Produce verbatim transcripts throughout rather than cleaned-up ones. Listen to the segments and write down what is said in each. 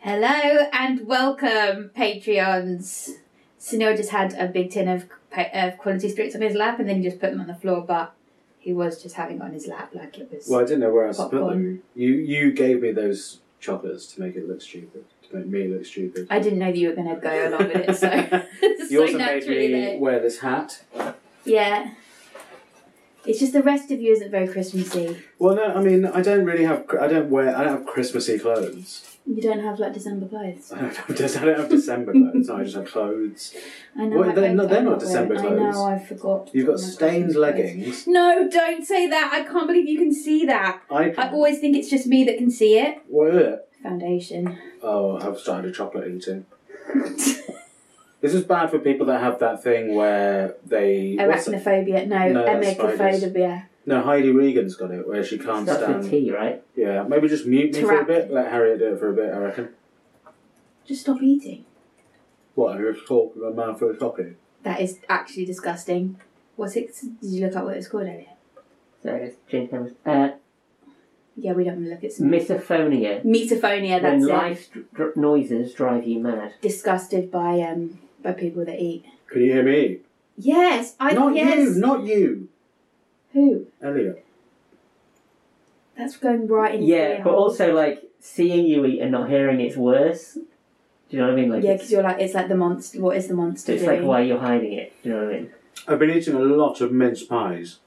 Hello and welcome, Patreons. Sunil just had a big tin of, of quality spirits on his lap and then he just put them on the floor, but he was just having it on his lap like it was. Well, I didn't know where else popcorn. to put them. You, you gave me those chocolates to make it look stupid, to make me look stupid. I didn't know that you were going to go along with it, so. You so also made me there. wear this hat. Yeah. It's just the rest of you isn't very Christmassy. Well, no, I mean, I don't really have, I don't wear, I don't have Christmassy clothes. You don't have like December clothes. I don't have, I don't have December clothes. No, I just have clothes. I know. Well, I, they're I, not, they're I'm not December wearing, clothes. I know. I forgot. You've got my stained Christmas leggings. clothes. No, don't say that. I can't believe you can see that. I, I always think it's just me that can see it. What is it? Foundation. Oh, I've started a chocolate eating. This is bad for people that have that thing where they... Arachnophobia. No, No, that's emetophobia. No, Heidi Regan's got it, where she can't Starts stand... with T, right? Yeah, maybe just mute me for a Tarac. bit. Let Harriet do it for a bit, I reckon. Just stop eating. What, I just talk with my mouth full of chocolate? That is actually disgusting. What's it? Did you look up what it's called earlier? Sorry, let's change numbers. Uh, Yeah, we don't want to look at some... misophonia. Misophonia, When that's it. life dr- noises drive you mad. Disgusted by um by people that eat. Can you hear me eat? Yes, I Not yes. you, not you. Who? Elliot. That's going right in. Yeah, your but hole. also, like, seeing you eat and not hearing it's worse. Do you know what I mean? Like, Yeah, it's, because you're like, it's like the monster. What is the monster it's doing? like why you're hiding it. Do you know what I mean? I've been eating a lot of mince pies.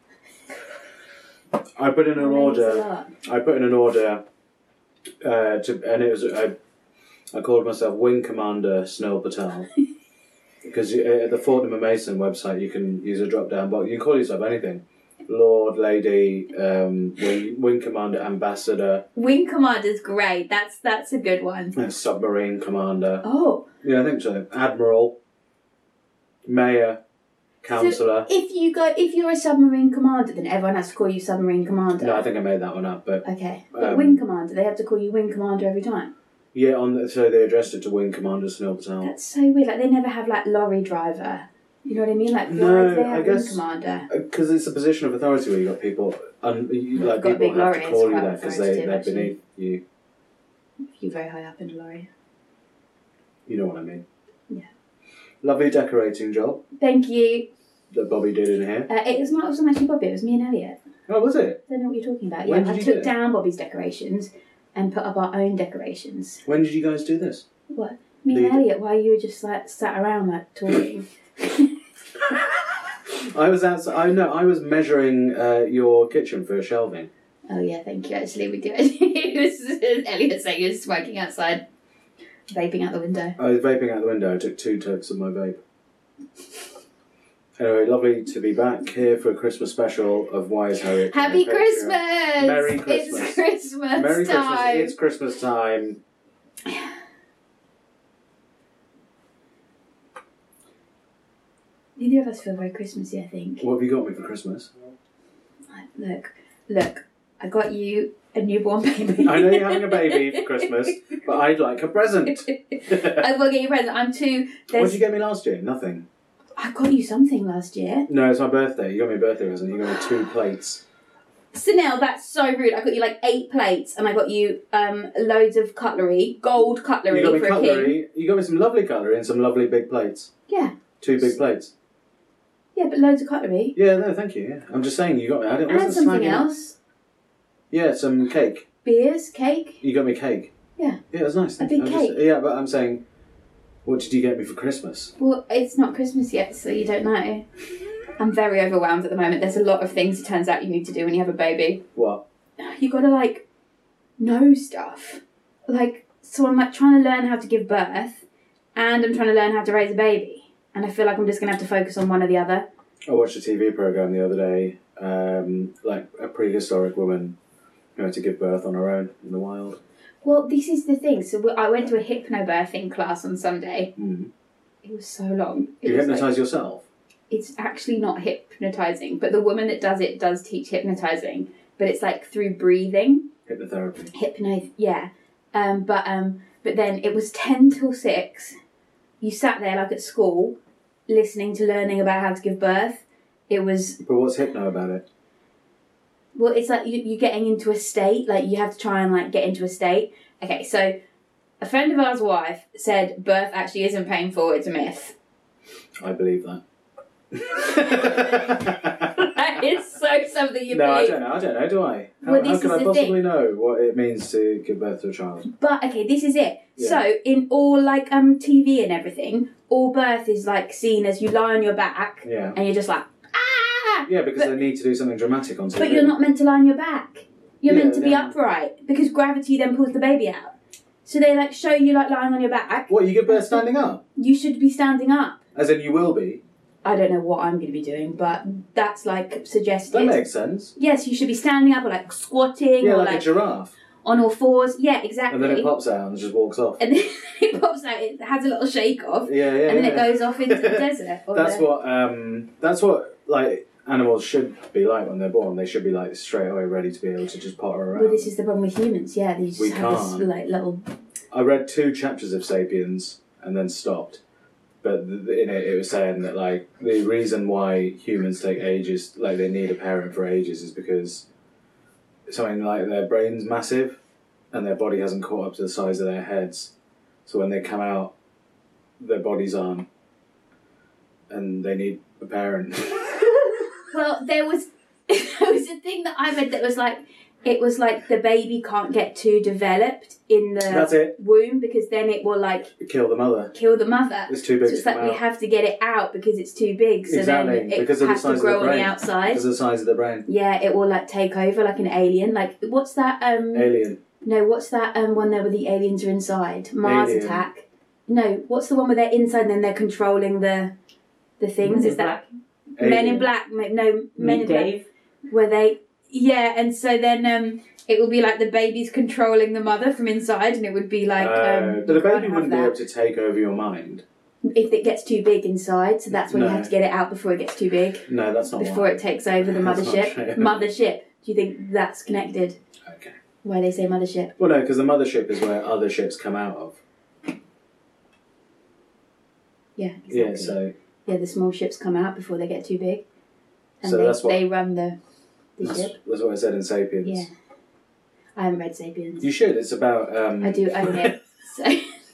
I put in an Oh, thanks a order. lot. I put in an order, uh, to, and it was I, I called myself Wing Commander Snell Patel. Because at the Fortnum and Mason website, you can use a drop-down box. You can call yourself anything: Lord, Lady, um, Wing, Wing Commander, Ambassador, Wing Commander's great. That's that's a good one. uh, Submarine Commander. Oh, Yeah, I think so. Admiral, Mayor, Councillor. so if you go, if you're a submarine commander, then everyone has to call you submarine commander. No, I think I made that one up, but Okay, but Um, wing commander, they have to call you wing commander every time. yeah, on the, so they addressed it to Wing Commander Snell Patel. That's so weird. Like they never have like lorry driver. You know what I mean? Like No, why do they I have guess- wing commander? Because it's a position of authority where you got people, un, you, You've like got a people big have lorry, to it's call you quite that because they authoritative, they're actually. beneath you. You're very high up in a lorry. You know what I mean? Yeah. Lovely decorating job Thank you. that Bobby did in here. Uh, it was not. It wasn't actually Bobby. It was me and Elliot. Oh, was it? I don't know what you're talking about. When yeah, did I you took do it? down Bobby's decorations and put up our own decorations. When did you guys do this? What? Me and Lead- Elliot, while you were just like sat around like talking. I was outside. I know. I was measuring uh, your kitchen for shelving. Oh yeah, thank you. Actually, we do. It was Elliot saying he was smoking outside, vaping out the window. I was vaping out the window. I took two totes of my vape. Anyway, lovely to be back here for a Christmas special of Why Is Harriet? Happy on Patreon. Christmas! Merry Christmas! It's Christmas Merry time. Christmas! It's Christmas time. Neither of us feel very Christmassy, I think. What have you got me for Christmas? Look, look, I got you a newborn baby. I know you're having a baby for Christmas, but I'd like a present. I will get you a present. I'm too. What There's, did you get me last year? Nothing. I got you something last year. No, it's my birthday. You got me a birthday present. You got me two plates. Sunil, that's so rude. I got you like eight plates, and I got you um loads of cutlery, gold cutlery You got me for a king. cutlery. You got me some lovely cutlery and some lovely big plates. Yeah, Two big plates. yeah, but loads of cutlery. Yeah, no, thank you. Yeah. I'm just saying you got me. I didn't. And wasn't something slagging- else. Yeah, some cake. Beers, cake. You got me cake. Yeah. Yeah, it was nice. A thank you. big I'm just- cake. yeah, but I'm saying, what did you get me for Christmas? Well, it's not Christmas yet, so you don't know. I'm very overwhelmed at the moment. There's a lot of things it turns out you need to do when you have a baby. What? You gotta like know stuff. Like, so I'm like trying to learn how to give birth, and I'm trying to learn how to raise a baby. And I feel like I'm just gonna have to focus on one or the other. I watched a T V program the other day, um, like a prehistoric woman who had to give birth on her own in the wild. Well, this is the thing. So we- I went to a hypnobirthing class on Sunday. Mm. It was so long. It You was hypnotise like- yourself? It's actually not hypnotising, but the woman that does it does teach hypnotising, but it's like through breathing. Hypnotherapy. Hypno, yeah. Um, but um, but then it was ten till six. You sat there like at school, listening to learning about how to give birth. It was But what's hypno about it? well, it's like you, you're getting into a state. Like you have to try and like get into a state. Okay, so A friend of ours' wife said birth actually isn't painful, it's a myth. I believe that. That is so something you no, believe. I don't know. I don't know, do I? How, Well, how this can is I the possibly thing. know what it means to give birth to a child? But, okay, this is it. Yeah. So, in all, like, um, T V and everything, all birth is, like, seen as you lie on your back, Yeah. and you're just like, ah! Yeah, because But- they need to do something dramatic on T V. But you're not meant to lie on your back. You're Yeah, meant to be no. upright, because gravity then pulls the baby out. So they, like, show you, like, lying on your back. What, you give birth standing up? You should be standing up. As in you will be? I don't know what I'm going to be doing, but that's, like, suggested. That makes sense. Yes, you should be standing up or, like, squatting Yeah, or, like, like, a giraffe. on all fours. Yeah, exactly. And then it pops out and just walks off. And then it pops out, it has a little shake off, Yeah, yeah, and then yeah. it goes off into the desert. Or That's the, what, um, that's what, like, animals should be like when they're born. They should be, like, straight away ready to be able to just potter around. Well, this is the problem with humans, yeah. They just We have can't. this, like, little... I read two chapters of Sapiens and then stopped. But th- in it, it was saying that, like, the reason why humans take ages, like, they need a parent for ages is because something like their brain's massive and their body hasn't caught up to the size of their heads. So when they come out, their bodies aren't. And they need a parent. Well, there was there was a thing that I read that was like, it was like the baby can't get too developed in the That's it. womb because then it will, like, Kill the mother. kill the mother. It's too big So it's to come like we out. have to get it out because it's too big. So Exactly, then it because of the has size to of grow the on the brain. outside. Because of the size of the brain. Yeah, it will, like, take over like an alien. Like, what's that? Um, Alien. No, what's that um, one there where the aliens are inside? Mars Alien. Attack. No, what's the one where they're inside and then they're controlling the the things? Men in Is that Alien. Men in Black? No, Men Meet in Black. Dave. Where they, yeah, and so then um, it will be like the baby's controlling the mother from inside, and it would be like. Uh, Um, but the you can't baby have wouldn't be that able to take over your mind. if it gets too big inside. So that's when you No. have to get it out before it gets too big, No, that's not before why. it takes over the That's not mothership. true. Mothership. Do you think that's connected? Okay. Why they say mothership? Well, no, because the mothership is where other ships come out of. Yeah, exactly. Yeah, so Yeah, the small ships come out before they get too big, and So they, that's what- they run the the that's, ship. that's what I said in Sapiens. Yeah, I haven't read Sapiens. You should. It's about. Um, I do own it. So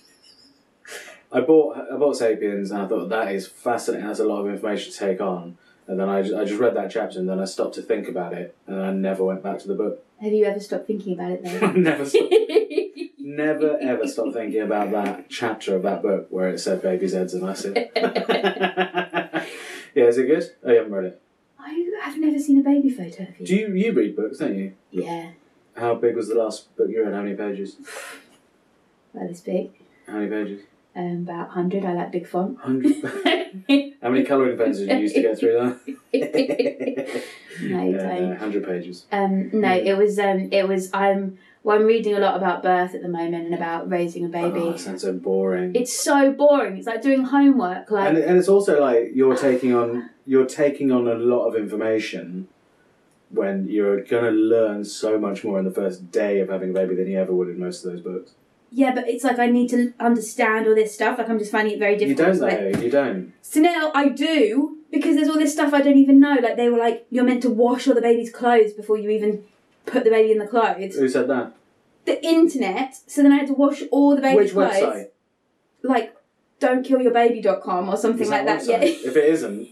I bought I bought Sapiens and I thought that is fascinating. That's a lot of information to take on. And then I just, I just read that chapter and then I stopped to think about it and I never went back to the book. have you ever stopped thinking about it though? never stopped, never ever stopped thinking about that chapter of that book where it said babies' heads are massive. Yeah, is it good? Oh, you haven't read it. I have never seen a baby photo of you. Do you you read books, don't you? Yeah, How big was the last book you read? How many pages? well, this big. How many pages? Um, about one hundred. I like big font. Hundred. How many colouring pens did you use to get through that? No, you Yeah, don't. no, hundred pages. Um, no, it was. Um, it was. I'm. Well, I'm reading a lot about birth at the moment and about raising a baby. Oh, that sounds so boring. It's so boring. It's like doing homework. Like and and it's also like you're taking on you're taking on a lot of information when you're gonna learn so much more in the first day of having a baby than you ever would in most of those books. yeah, but it's like I need to understand all this stuff. Like I'm just finding it very You difficult. don't Like, though. You don't. so now I do because there's all this stuff I don't even know. Like they were like, you're meant to wash all the baby's clothes before you even put the baby in the clothes. Who said that? The internet. So then I had to wash all the baby's Which clothes. website? Like don't kill your baby dot com or something Is like that. website? Yeah. If it isn't.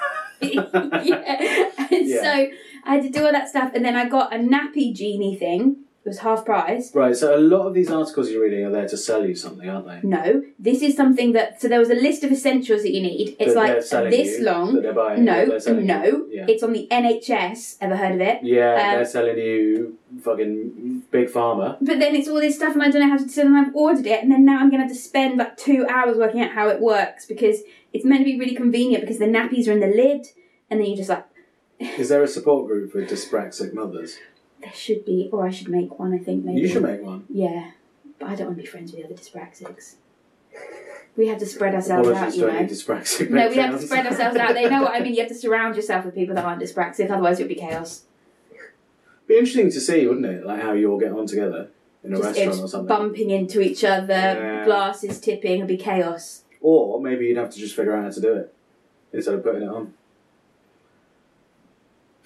yeah. And Yeah. so I had to do all that stuff, and then I got a nappy genie thing. It was half price. Right. So a lot of these articles you're reading are there to sell you something, aren't they? No, this is something that. So there was a list of essentials that you need. It's That they're like selling this you, long. That they're buying. No, that they're selling no. You. Yeah. It's on the N H S. Ever heard of it? Yeah, Um, they're selling you fucking big pharma. But then it's all this stuff, and I don't know how to. So then I've ordered it, and then now I'm going to have to spend like two hours working out how it works because it's meant to be really convenient because the nappies are in the lid, and then you just like. Is there a support group for dyspraxic mothers? There should be, or I should make one. I think maybe. You should make one. Yeah, but I don't want to be friends with the other dyspraxics. We have to spread ourselves out, Apologies you to any know. dyspraxic No, we have to patrons. spread ourselves out. They know what I mean. You have to surround yourself with people that aren't dyspraxic, otherwise it would be chaos. Be interesting to see, wouldn't it? Like how you all get on together in a Just restaurant it's or something. bumping into each other, Yeah. glasses tipping, it'd be chaos. Or maybe you'd have to just figure out how to do it instead of putting it on.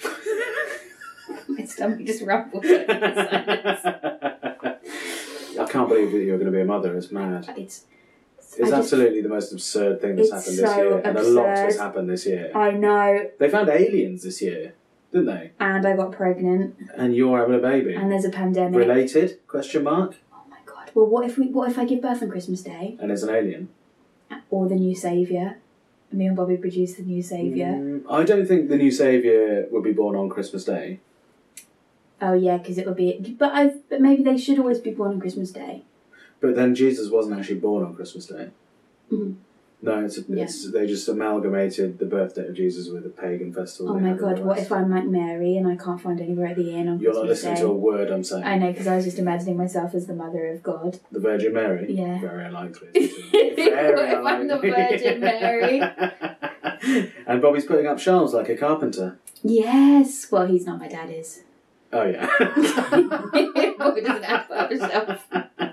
My stomach just rumbled. I can't can't believe that you're going to be a mother. It's mad. It's It's I just- absolutely the most absurd thing that's It's happened this so year. And a lot has absurd. happened this year. I know, They found aliens this year, didn't they? and I got pregnant, And you're having a baby. and there's a pandemic. Related? Question mark? Oh my god. Well, what if we? What if I give birth on Christmas Day, And it's an alien. or the new saviour? Me and Bobby produced the new saviour. Mm, I don't think the new saviour would be born on Christmas Day. Oh yeah, because it would be. But I. But maybe they should always be born on Christmas Day. But then Jesus wasn't actually born on Christmas Day. Mhm. No, it's, it's they just amalgamated the birthday of Jesus with a pagan festival. Oh they my had in god, the what West. if I'm like Mary and I can't find anywhere at the inn on You're not Christmas listening Day? to a word I'm saying. I know, because I was just imagining myself as the mother of God. The Virgin Mary? Yeah. Very unlikely. Very What if I'm the Virgin Mary? And Bobby's putting up shelves like a carpenter. Yes. Well, he's not. My dad is. Oh, yeah. Bobby doesn't have to put up a shelf.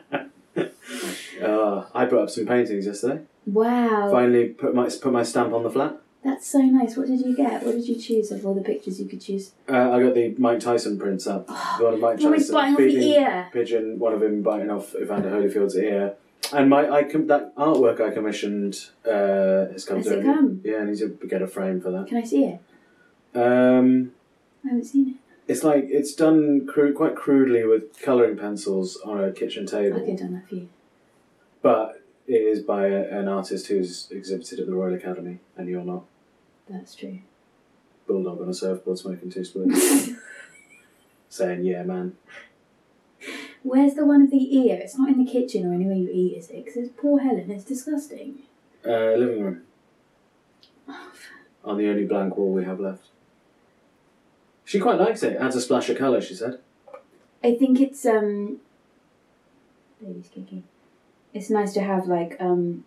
uh, I put up some paintings yesterday. Wow. Finally put my put my stamp on the flat. That's so nice. What did you get? What did you choose of all the pictures you could choose? Uh, I got the Mike Tyson prints up. The one of Mike The one he's Tyson biting off the feeding ear. pigeon, one of him biting off Evander Holyfield's ear. And my I com- that artwork I commissioned uh, has come Has through. it come? Yeah, I need to get a frame for that. Can I see it? Um, I haven't seen it. it's like it's done crude, quite crudely with colouring pencils on a kitchen table. I could have done that for you. But it is by a, an artist who's exhibited at the Royal Academy, and you're not. That's true. Bulldog on a surfboard smoking two splits. Saying, yeah, man. Where's the one of the ear? It's not in the kitchen or anywhere you eat, is it? Because it's poor Helen. It's disgusting. Uh, living room. On the only blank wall we have left. She quite likes it. Adds a splash of colour, she said. I think it's um. Baby's kicking. It's nice to have like um.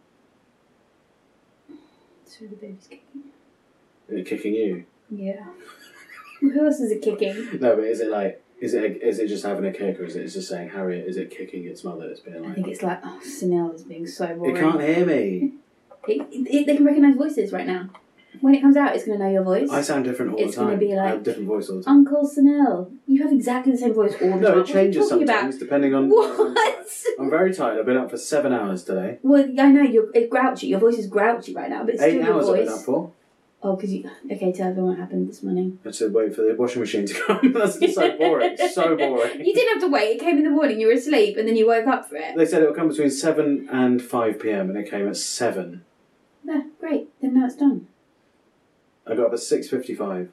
Sorry, the baby's kicking. Is it kicking you? Yeah. Who else is it kicking? No, but is it like, is it is it just having a kick, or is it just saying, Harriet, is it kicking its mother? It's being I like, think it's like, oh, Sunil is being so boring. it can't hear me. It, it, they can recognise voices right now. When it comes out, it's going to know your voice. I sound different all It's the time. gonna be I like, have a different voice all the time. Uncle Sunil. You have exactly the same voice all the time. No, What it are you changes talking sometimes about? depending on. What? I'm very tired. I've been up for seven hours today. Well, I know you're it's grouchy. Your voice is grouchy right now, but it's Eight still your hours I've voice. been up for. Oh, because you. Okay, tell everyone what happened this morning. I had to wait for the washing machine to come. That's just so boring. So boring. You didn't have to wait. It came in the morning. You were asleep, and then you woke up for it. They said it would come between seven and five p.m. and it came at seven. Yeah, great. Then now it's done. I got up at six fifty-five.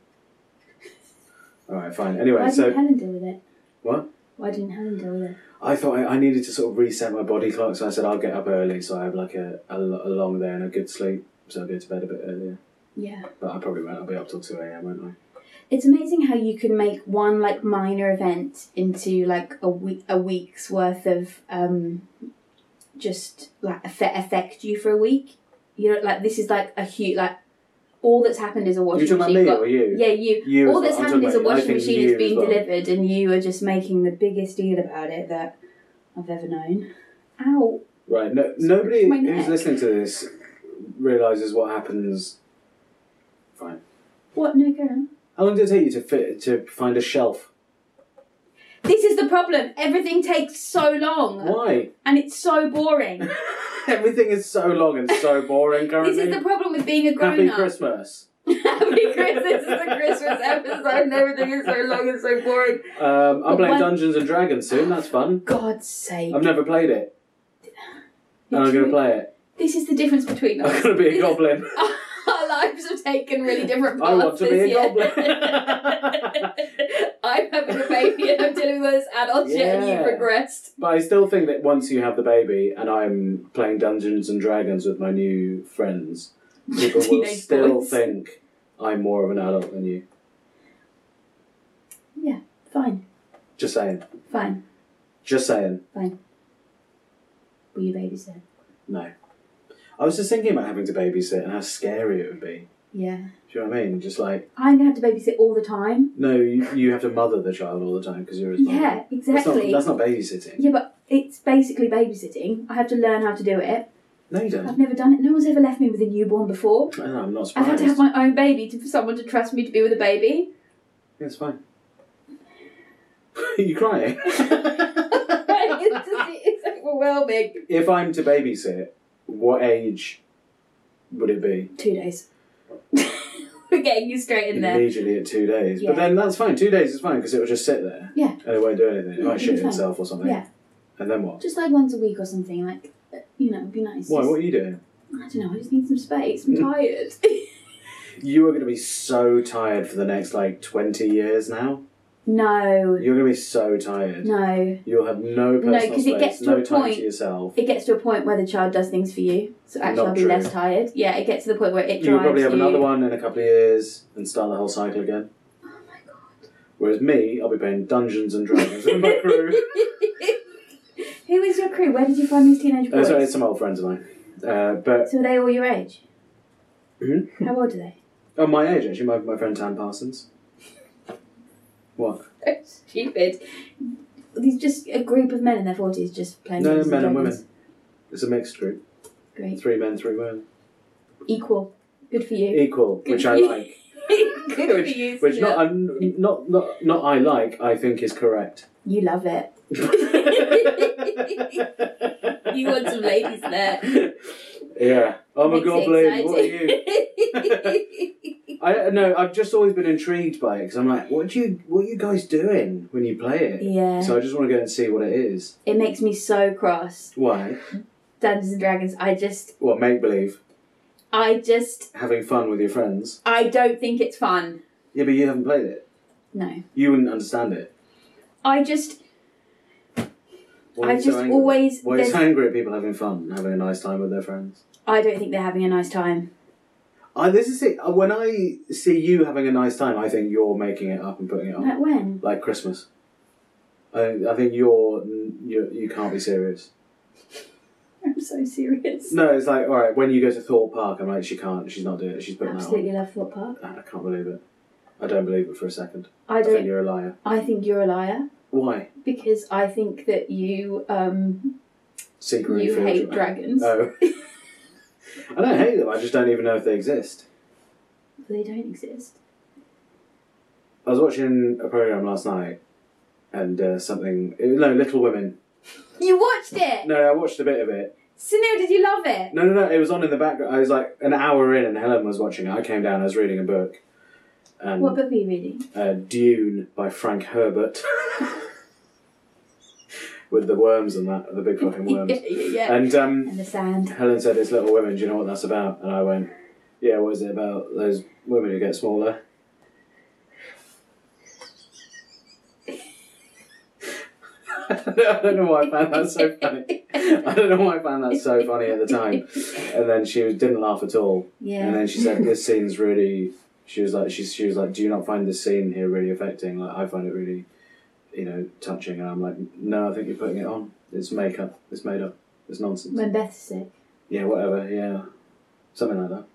All right, fine. Anyway, Why so didn't Helen deal with it? what? Why didn't Helen deal with it? I thought I, I needed to sort of reset my body clock, so I said I'll get up early, so I have like a, a, a long day and a good sleep, so I'll go to bed a bit earlier. Yeah. But I probably won't. I'll be up till two a.m, won't I? It's amazing how you can make one like minor event into like a week, a week's worth of um, just like affect, affect you for a week. You know, like this is like a huge like all that's happened is a washing You talking machine. about me got- or you? Yeah, you. You all as that's well. I'm happened is a talking about- I washing think machine you is as being well. delivered, and you are just making the biggest deal about it that I've ever known. Ow! Right. No, nobody My who's neck. listening to this realizes what happens. Fine. What? No, go on. How long did it take you to fit to find a shelf? This is the problem. Everything takes so long, Why? and it's so boring. Everything is so long and so boring currently. This is the problem with being a grown Happy up. Christmas. Happy Christmas! This is the Christmas episode, and everything is so long and so boring. Um, I'm But playing when- Dungeons and Dragons soon. That's fun. God's sake! I've never played it, and I'm going to play it. This is the difference between us. I'm going to be a This is- goblin. Our lives have taken really different paths I want to be this a year. goblin. I'm having a baby and I'm dealing with this adult shit, and Yeah. you've progressed. But I still think that once you have the baby and I'm playing Dungeons and Dragons with my new friends, people will Teenage still boys. think I'm more of an adult than you. Yeah, fine, Just saying. fine. Just saying. Will you babysit? No. I was just thinking about having to babysit and how scary it would be. Yeah. Do you know what I mean? Just like, I'm going to have to babysit all the time. no, you, you have to mother the child all the time because you're his mother. Yeah, That's not, exactly. that's not babysitting. Yeah, but it's basically babysitting. I have to learn how to do it. No, you don't. I've never done it. No one's ever left me with a newborn before. I know, I'm not I've surprised. had to have my own baby to, for someone to trust me to be with a baby. Yeah, it's fine. Are you crying? it's, just, it's overwhelming. If I'm to babysit, what age would it be? Two days. We're getting you straight in there. Immediately at two days. Yeah. But then that's fine. Two days is fine because it will just sit there. Yeah. And it won't do anything. It Yeah, might it'll shit be fine. itself or something. Yeah. And then what? Just like once a week or something, like, you know, it'd be nice. Why? Just- What are you doing? I don't know, I just need some space. I'm tired. You are going to be so tired for the next, like, twenty years now. No. You're going to be so tired. No. You'll have no personal No, 'cause space, it gets to no a time point- to yourself. It gets to a point where the child does things for you. So actually Not I'll be true. less tired. Yeah, it gets to the point where it drives You'll probably have you. another one in a couple of years and start the whole cycle again. Oh my god. Whereas me, I'll be playing Dungeons and Dragons with my crew. Who is your crew? Where did you find these teenage Uh, boys? sorry, it's some old friends of mine. Uh, but So are they all your age? Mhm. How old are they? oh, my age actually, my, my friend Tan Parsons. What? Stupid. These just a group of men in their forties just playing No, Dungeons men and Dragons. women. It's a mixed group. Great. Three men, three women. Equal. Good for you. Equal, Good which for I you. like. Good for which you. which Snip. not, I'm, not not not I like. I think is correct. You love it. You want some ladies there. Yeah. Oh my Makes god, it Blaine, what are you? exciting. I no. I've just always been intrigued by it because I'm like, what do you what are you guys doing when you play it? Yeah. So I just want to go and see what it is. It makes me so cross. Why? Dungeons and Dragons, I just, What, make believe? I just, Having fun with your friends? I don't think it's fun. Yeah, but you haven't played it. No. You wouldn't understand it. I just, Why are I've you so just angry? always, Why are you there's- so angry at people having fun and having a nice time with their friends? I don't think they're having a nice time. I, this is it. When I see you having a nice time, I think you're making it up and putting it on. Like when? Like Christmas. I, I think you're, you're you can't be serious. I'm so serious. No, it's like, all right, when you go to Thorpe Park, I'm like, she can't, she's not doing it, she's putting Absolutely that love Thorpe Park. on. I can't believe it. I don't believe it for a second. I I think don't, you're a liar. I think you're a liar Why? because I think that you, um, Secretly you feel hate dra- dragons. Oh. I don't hate them, I just don't even know if they exist. They don't exist. I was watching a programme last night and uh, something, no, Little Women. You watched it? No, I watched a bit of it. Sunil, did you love it? No, no, no, it was on in the background. I was like an hour in and Helen was watching it. I came down, I was reading a book. And, What book were you reading? Uh, Dune by Frank Herbert. With the worms and that, the big fucking worms. yeah, yeah, yeah. And um, And the sand. Helen said, it's Little Women, do you know what that's about? And I went, yeah, what is it about? Those women who get smaller. I don't know why I found that so funny. I don't know why I found that so funny at the time. And then she was, didn't laugh at all. Yeah. And then she said, this scene's really... She was like, she, she was like, do you not find this scene here really affecting? Like, I find it really, you know, touching. And I'm like, no, I think you're putting it on. It's makeup. It's made up. It's nonsense. When Beth's sick. Yeah, whatever. Yeah, something like that.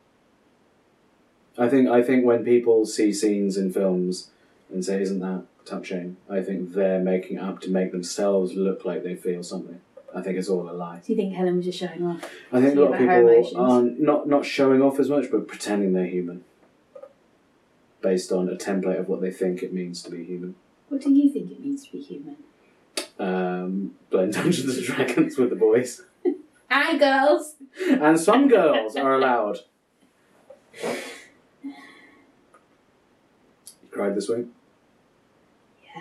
I think I think when people see scenes in films and say, "Isn't that touching?" I think they're making it up to make themselves look like they feel something. I think it's all a lie. Do you think Helen was just showing off? I think a lot of about her people emotions. are not not showing off as much, but pretending they're human, based on a template of what they think it means to be human. What do you think it means to be human? Um, playing Dungeons and Dragons with the boys, Hi, girls! and some girls are allowed. You cried this week? Yeah.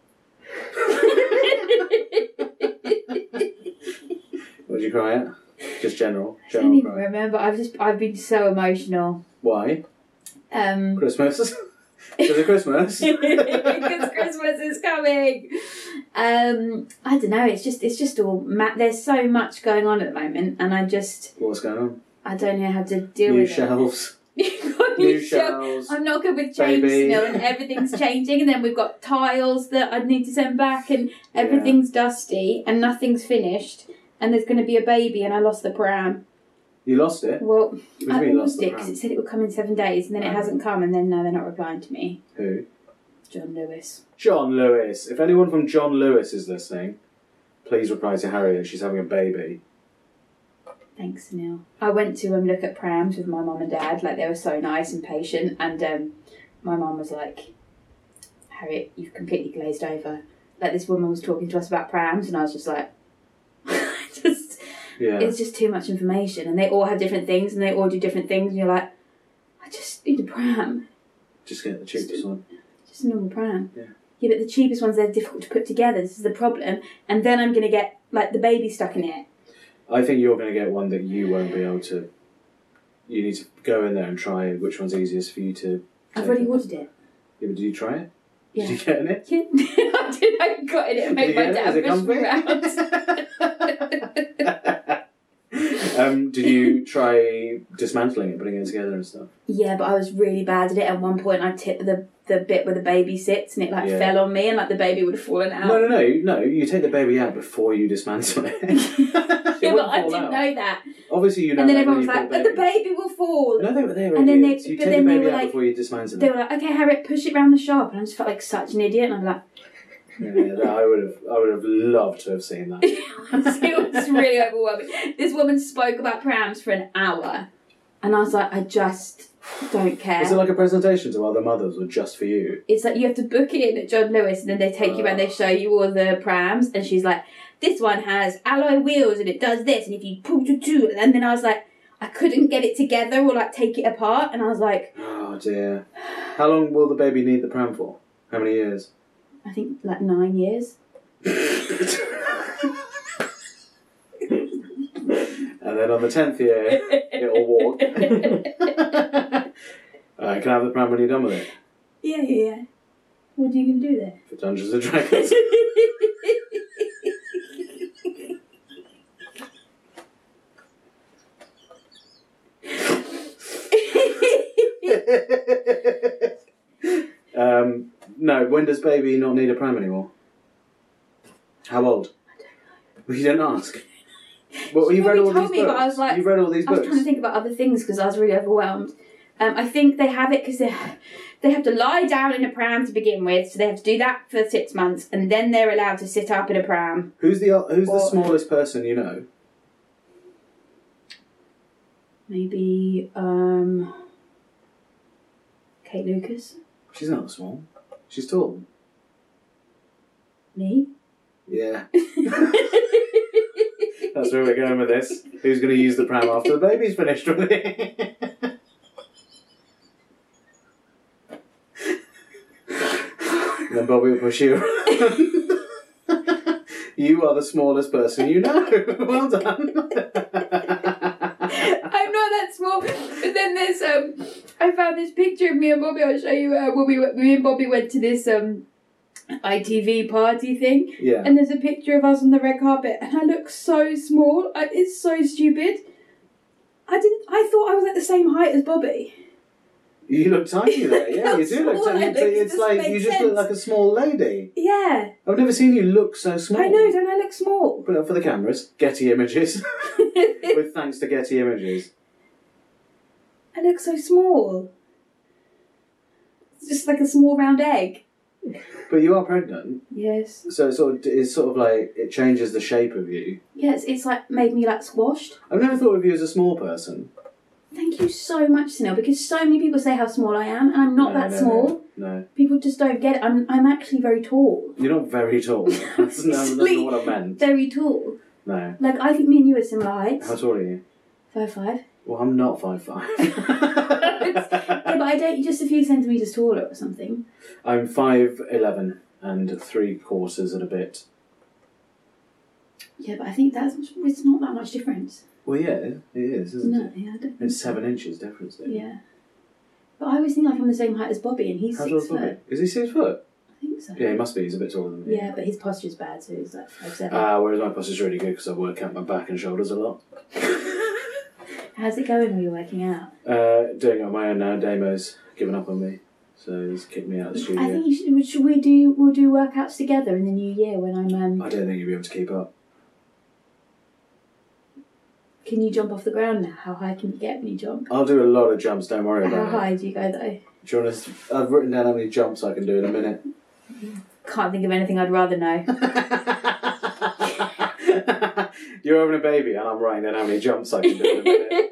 What did you cry at? Just general, I don't general even cry. remember. I've just I've been so emotional. Why? Um, Christmas. Is it Christmas? because Christmas is coming. Um, I don't know. It's just it's just all ma- there's so much going on at the moment, and I just What's going on? I don't know how to deal New with shelves. it. New shelves. shelves. I'm not good with change Baby. still, and everything's changing. And then we've got tiles that I need to send back, and everything's dusty, and nothing's finished. And there's going to be a baby, and I lost the pram. You lost it? Well, What do you I mean lost lost the it because pram? it said it would come in seven days, and then it Oh. hasn't come, and then no, they're not replying to me. Who? John Lewis. John Lewis. If anyone from John Lewis is listening, please reply to Harriet. She's having a baby. Thanks, Neil. I went to um, look at prams with my mum and dad. Like, they were so nice and patient. And um, my mum was like, Harriet, you've completely glazed over. Like, this woman was talking to us about prams, and I was just like... just Yeah. it's just too much information, and they all have different things, and they all do different things, and you're like, I just need a pram, Just get the cheapest one. just a normal pram. Yeah. Yeah, but the cheapest ones, they're difficult to put together. This is the problem, and then I'm gonna get like the baby stuck in it. I think you're going to get one that you won't be able to. You need to go in there and try which one's easiest for you to. I've take. already ordered it. Yeah, but did you try it? Yeah. Did you get in it? Yeah. I did. I got in it and made Did my you get dad it? Is it push me around. um, did you try dismantling it, putting it together and stuff? Yeah, but I was really bad at it. At one point, I tipped the the bit where the baby sits, and it like Yeah. fell on me, and like the baby would have fallen out. No, no, no, no. You take the baby out before you dismantle it. It Yeah, wouldn't but I fall didn't out. know that. Obviously, you know. And then that everyone when was you like, put "But the baby will fall." No, they were they were And then they- idiots. You but take then the they baby were out like- before you dismantle They it. were like, "Okay, Harriet, push it round the shop," and I just felt like such an idiot. And I'm like, Yeah, that- I would have, I would have loved to have seen that. it was really overwhelming. This woman spoke about prams for an hour, and I was like, I just don't care. Was it like a presentation to other mothers, or just for you? It's like you have to book it in at John Lewis, and then they take you around, they show you all the prams, and she's like, this one has alloy wheels and it does this, and if you pull to two, and then I was like, I couldn't get it together or like take it apart, and I was like, Oh dear. How long will the baby need the pram for? How many years? I think like nine years. And then on the tenth year, it'll walk. Alright, can I have the pram when you're done with it? Yeah, yeah, yeah. What are you gonna do there? For Dungeons and Dragons. um, no, when does baby not need a pram anymore? How old? I don't know. Well, you didn't ask. Well, She you've read probably all told these me, books. but I was like- you've read all these I was books. trying to think about other things because I was really overwhelmed. Um, I think they have it because they they have to lie down in a pram to begin with, so they have to do that for six months, and then they're allowed to sit up in a pram. Who's the who's the Or- smallest person you know? Maybe um, Kate Lucas, She's not small. She's tall. me. Yeah. That's where we're going with this. Who's going to use the pram after the baby's finished with it? Then Bobby will push you around. You are the smallest person you know. Well done. I'm not that small. But then there's um, I found this picture of me and Bobby. I'll show you uh, when we went, me and Bobby went to this um, I T V party thing. Yeah. And there's a picture of us on the red carpet, and I look so small. I, it's so stupid. I didn't. I thought I was at the same height as Bobby. You look tiny there. Yeah, you That's do look small, tiny. I look- it It's doesn't like make you just look sense. like a small lady. Yeah, I've never seen you look so small. I know. Don't I look small? Put it up for the cameras. Getty Images. With thanks to Getty Images. I look so small. It's just like a small round egg. But you are pregnant, Yes. so it's sort of it's sort of like it changes the shape of you. Yes, it's like made me like squashed. I've never thought of you as a small person. Thank you so much, Sunil, because so many people say how small I am, and I'm not No, that no, small. No, People just don't get it. I'm I'm actually very tall. you're not very tall. That's, no, that's not what I meant. Very tall. No. Like I think me and you are similar heights. How tall are you? Five five. Well, I'm not five five. Yeah, but I don't. Just a few centimeters taller or something. I'm five eleven and three quarters and a bit. Yeah, but I think that's it's not that much difference. Well, yeah, it is, isn't No, it? yeah, I don't. Think It's so. seven inches difference there. Yeah. But I always think like I'm the same height as Bobby, and he's How six tall is foot. Bobby? Is he six foot? I think so. Yeah, he must be. He's a bit taller than me. Yeah, but his posture's bad, so he's like five seven. Uh, whereas my posture's really good because I work out my back and shoulders a lot. How's it going when you're working out? Uh, doing it on my own now. Damo's given up on me, so he's kicked me out of the studio. I think you should, should we do we'll do workouts together in the new year when I'm um. I don't think you'll be able to keep up. Can you jump off the ground now? How high can you get when you jump? I'll do a lot of jumps. Don't worry How about it. high do you go though? Do you want to, I've written down how many jumps I can do in a minute. Can't think of anything I'd rather know. You're having a baby, and I'm writing down how many jumps I can do in a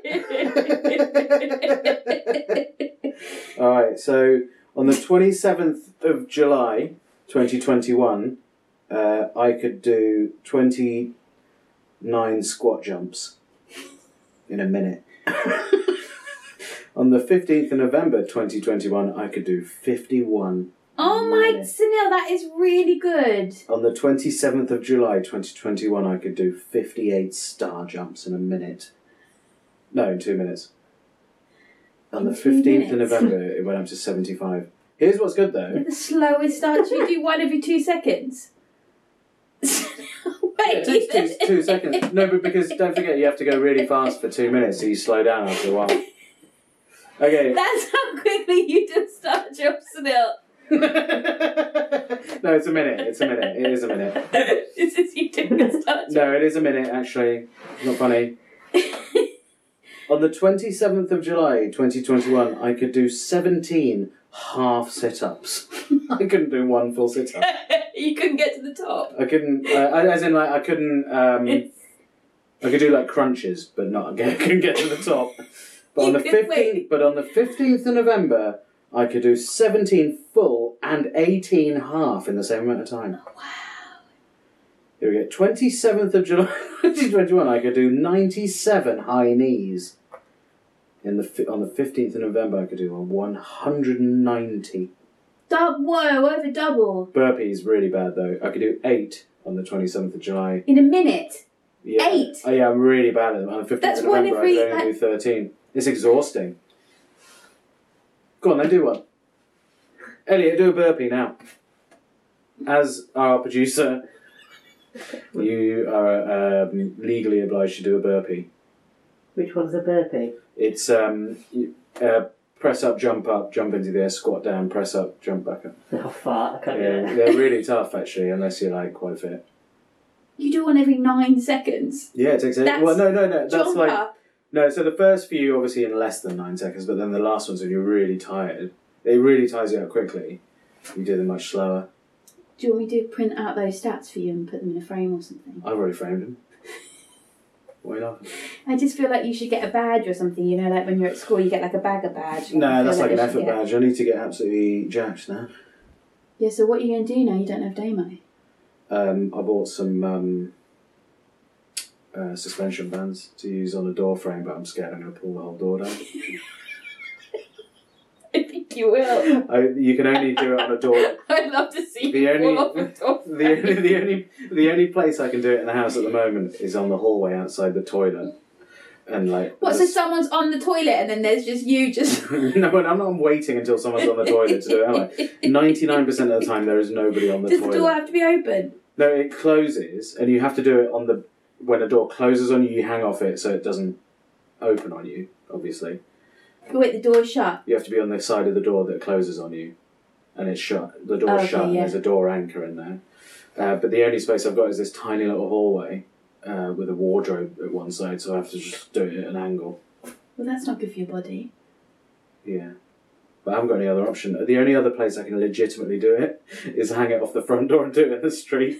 minute. All right. So on the twenty-seventh of July, twenty twenty-one, uh, I could do twenty nine squat jumps in a minute. On the fifteenth of November twenty twenty-one, I could do fifty-one. Oh my, Sunil, that is really good. On the twenty-seventh of July twenty twenty-one, I could do fifty-eight star jumps in a minute. No, in two minutes. On In the two fifteenth of minutes? November, it went up to seventy-five. Here's what's good though. The slowest start. Do you do one every two seconds? Wait. It takes two, two seconds. No, but because don't forget you have to go really fast for two minutes, so you slow down after a while. Okay. That's how quickly you do start jumps, Sunil. No, it's a minute. It's a minute. It is a minute. This is you doing a start jump. No, it is a minute, actually. Not funny. On the twenty-seventh of July, twenty twenty-one, I could do seventeen half sit-ups. I couldn't do one full sit-up. You couldn't get to the top. I couldn't, uh, as in, like, I couldn't, um, I could do, like, crunches, but not, I couldn't get to the top. But You on the could fifteenth, wait. but on the fifteenth of November, I could do seventeen full and eighteen half in the same amount of time. Wow. Here we go. twenty-seventh of July, twenty twenty-one, I could do ninety-seven high knees. In the fi- on the fifteenth of November, I could do a one hundred ninety. Dub- whoa, over double. Burpees, really bad though. I could do eight on the twenty-seventh of July. In a minute. Yeah. Eight? Oh yeah, I'm really bad at them. On the fifteenth That's of one November, every, I could only like- do thirteen. It's exhausting. Go on then, do one. Elliot, do a burpee now. As our producer, you are um, legally obliged to do a burpee. Which one's a burpee? It's um, you, uh, press up, jump up, jump into the air, squat down, press up, jump back up. Oh, fart. I can't do Yeah, that. they're really tough actually, unless you're like quite fit. You do one every nine seconds. Yeah, it takes. That's Well, no, no, no. That's Jump like up. no. So the first few obviously in less than nine seconds, but then the last ones when you're really tired, it really tires you out quickly. You do them much slower. Do you want me to print out those stats for you and put them in a frame or something? I've already framed them. Why not? I just feel like you should get a badge or something, you know, like when you're at school you get like a bagger badge. I No, feel that's like an you should effort get- badge. I need to get absolutely jacked now. Yeah, so what are you going to do now? You don't have Damo. Um, I bought some um, uh, suspension bands to use on a door frame, but I'm scared I'm going to pull the whole door down. I think you will. I, you can only do it on a door. I'd love to see The you only- fall off the top. The only, the only, the only place I can do it in the house at the moment is on the hallway outside the toilet, and like. What, so someone's on the toilet and then there's just you just... No, and I'm not waiting until someone's on the toilet to do it, am I? ninety-nine percent of the time there is nobody on the Does toilet. the door have to be open? No, it closes, and you have to do it on the... When a door closes on you, you hang off it so it doesn't open on you, obviously. Wait, the door's shut? You have to be on the side of the door that closes on you, and it's shut. The door's Oh, okay, shut, and yeah. there's a door anchor in there. Uh, but the only space I've got is this tiny little hallway uh, with a wardrobe at one side, so I have to just do it at an angle. Well, that's not good for your body. Yeah. But I haven't got any other option. The only other place I can legitimately do it is hang it off the front door and do it in the street.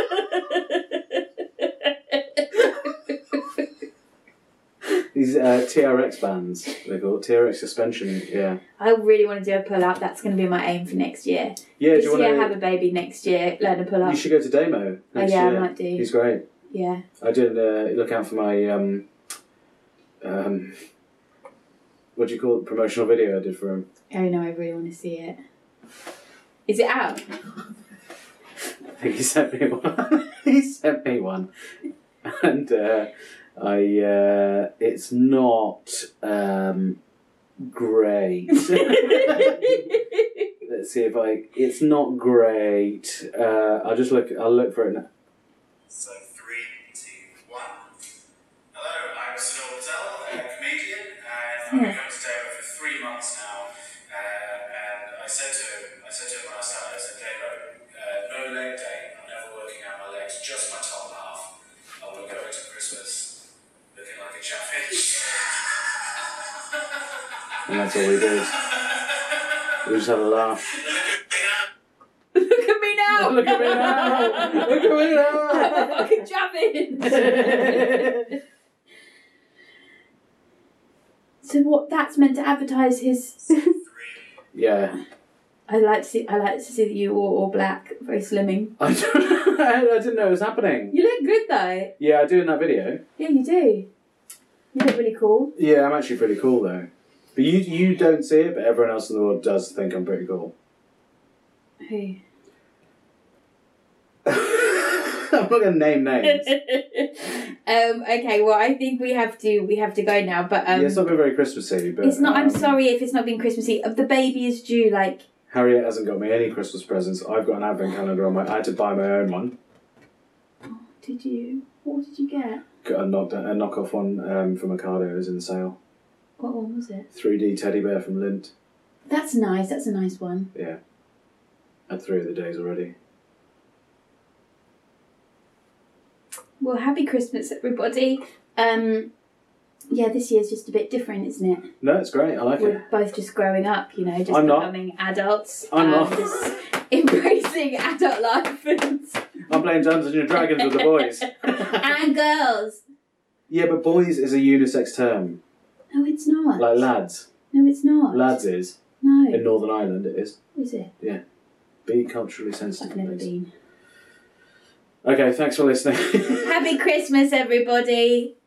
These uh, T R X bands, they're called T R X suspension, yeah. I really want to do a pull-up. That's going to be my aim for next year. Yeah, this do you year, want have a baby. Next year, learn a pull-up. You should go to Damo Oh, next yeah, year. I might do. He's great. Yeah. I did uh, look out for my um, um, what do you call it? Promotional video I did for him. Oh, no, I really want to see it. Is it out? I think he sent me one. he sent me one, and uh, I uh, it's not um, great. Let's see if I. It's not great. Uh, I'll just look. I'll look for it now. So three, two, one. Hello, I'm Sunil Patel, a comedian, and I've been coming to Damo for three months now. Uh, and I said to him, I said to him when I started, I said, Damo, uh, no leg day. I'm never working out my legs, just my top half. I want to go into Christmas looking like a chaffinch. And that's all we did. We just had a laugh. Look at me now! Look at me now! Look at me now! I'm a fucking jabbing! So what, that's meant to advertise his... Yeah. I like to see. I like to see that you wore all black, very slimming. I, don't, I didn't know it was happening. You look good though. Yeah, I do in that video. Yeah, you do. You look really cool. Yeah, I'm actually pretty cool though. But you you don't see it, but everyone else in the world does think I'm pretty cool. Who? I'm not going to name names. um. Okay. Well, I think we have to. We have to go now. But um. Yeah, it's not been very Christmassy, but It's not. Um, I'm sorry if it's not been Christmassy. The baby is due. Like. Harriet hasn't got me any Christmas presents. I've got an advent calendar on my. I had to buy my own one. Oh, did you? What did you get? Got a knock a knockoff one um, from Ocado. It was in the sale. What one was it? three D teddy bear from Lindt. That's nice. That's a nice one. Yeah. Had three of the days already. Well, happy Christmas, everybody. Um, yeah, this year's just a bit different, isn't it? No, it's great. I like We're it. both just growing up, you know, just I'm not. becoming adults. I'm um, not. Just embracing adult life and, I'm playing Dungeons and Dragons with the boys. and girls. Yeah, but boys is a unisex term. No, it's not. Like lads. No, it's not. Lads is. No. In Northern Ireland it is. Is it? Be culturally sensitive, I've never please. been. Okay, thanks for listening. Happy Christmas, everybody.